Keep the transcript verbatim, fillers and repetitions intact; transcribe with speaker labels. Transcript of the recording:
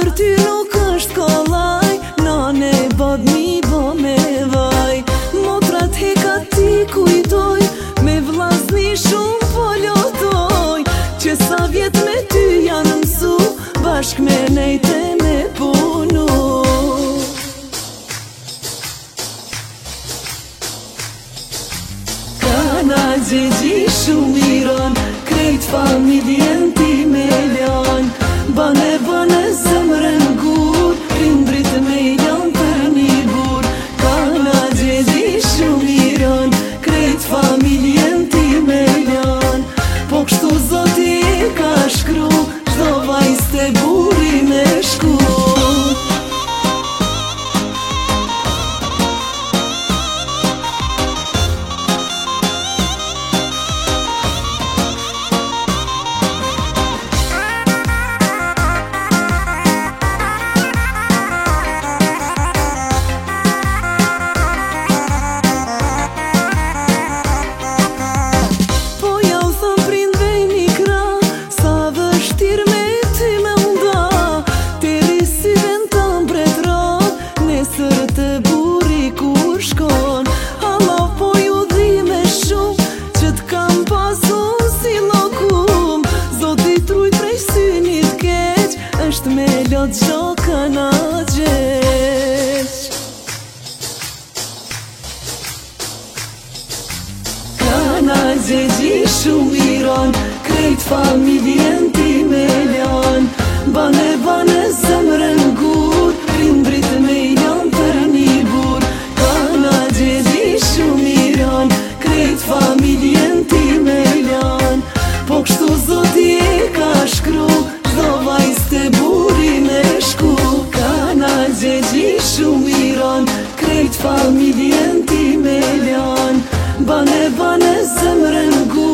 Speaker 1: për ty nuk është kollaj, nane bad mi bo me vaj. Motrat heka ti kujtoj, me vllazni shumë po lotoj, që sa vjet me ty janë mësu, bashk me nejte me punu. Kana gjegji shumë iron, krejt familjen ti me ljan. Bane bane zemrën gur, prindrit me ljan për një bur. Kana gjegji shumë iron, krejt familjen ti me ljan. Po kështu zoti e ka shkru, çdo vajz te buri me shku. Me lot gjo kana gjeq. Kana gjegji shumë iron, krejt familjen ti me ljan. Bane bane zemrën gur, prindrit me ljan për një bur. Kana gjegji shumë iron, krejt familjen ti me ljan. Po kështu zoti e ka shkru, çdo vajz te buri me shku. Kana gjegji shumë iron, krejt familjen ti me ljan. Bane bane zemrën gur,